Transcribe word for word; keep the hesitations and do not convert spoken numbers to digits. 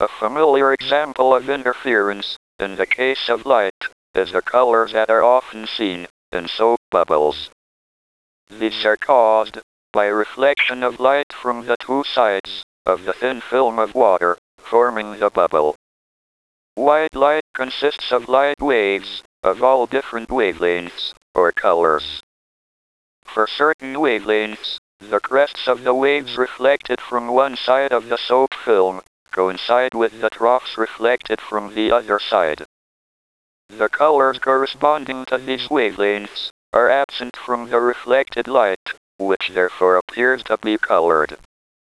A familiar example of interference, in the case of light, is the colors that are often seen in soap bubbles. These are caused by reflection of light from the two sides of the thin film of water, forming the bubble. White light consists of light waves of all different wavelengths or colors. For certain wavelengths, the crests of the waves reflected from one side of the soap film coincide with the troughs reflected from the other side. The colors corresponding to these wavelengths are absent from the reflected light, which therefore appears to be colored.